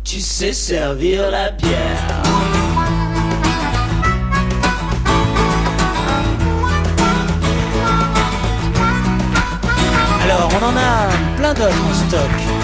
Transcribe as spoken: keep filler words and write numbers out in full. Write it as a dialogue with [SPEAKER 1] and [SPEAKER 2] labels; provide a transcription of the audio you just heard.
[SPEAKER 1] tu sais servir la bière. Alors, on en a plein d'autres en stock.